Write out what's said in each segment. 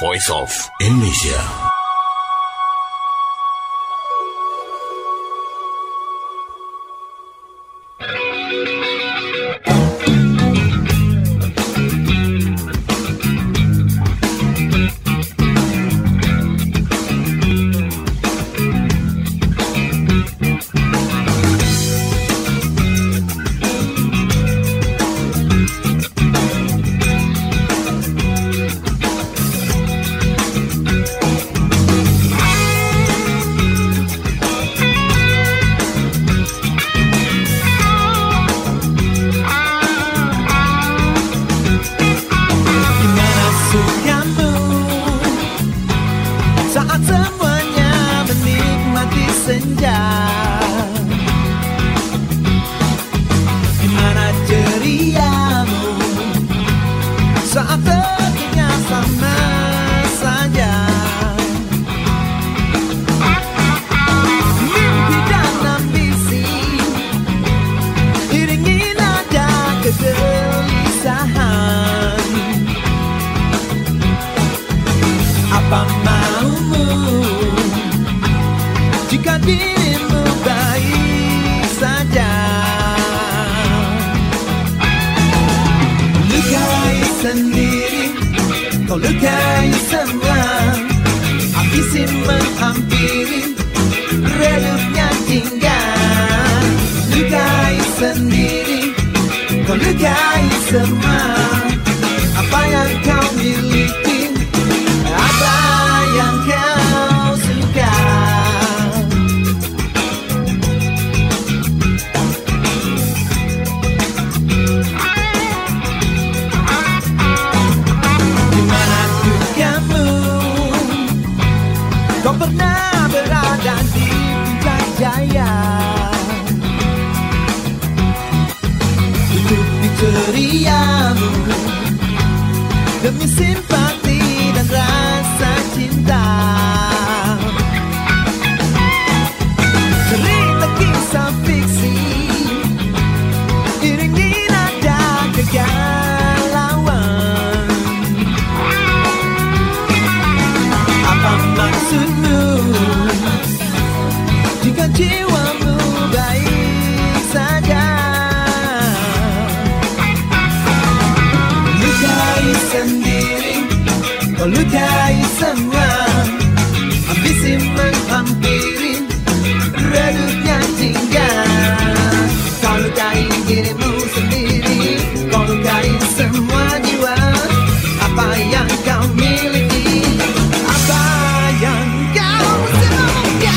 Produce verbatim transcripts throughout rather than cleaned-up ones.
Voice of Indonesia. Apa maumu jika dirimu baik saja? Lukai sendiri, kau lukai semua. Habisi menghampiri, redupnya tinggal. Lukai sendiri, kau lukai semua. Apa yang kau miliki, apa yang kau suka. Dimanapun kamu, kau pernah berada di puncak jaya. Tutupi ceriamu demi simpati dan rasa cinta. Cerita kisah fiksi, iringi nada kegalauan. Apa maksudmu jika jiwamu baik saja? Lukai sendiri, kau lukai semua. Ambisi menghampiri, redupnya tinggal. Kau lukai dirimu sendiri, kau lukai semua jiwa. Apa yang kau miliki, apa yang kau suka.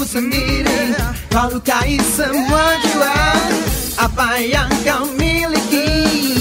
sendiri. Kau lukai semua jiwa apa yang kau miliki.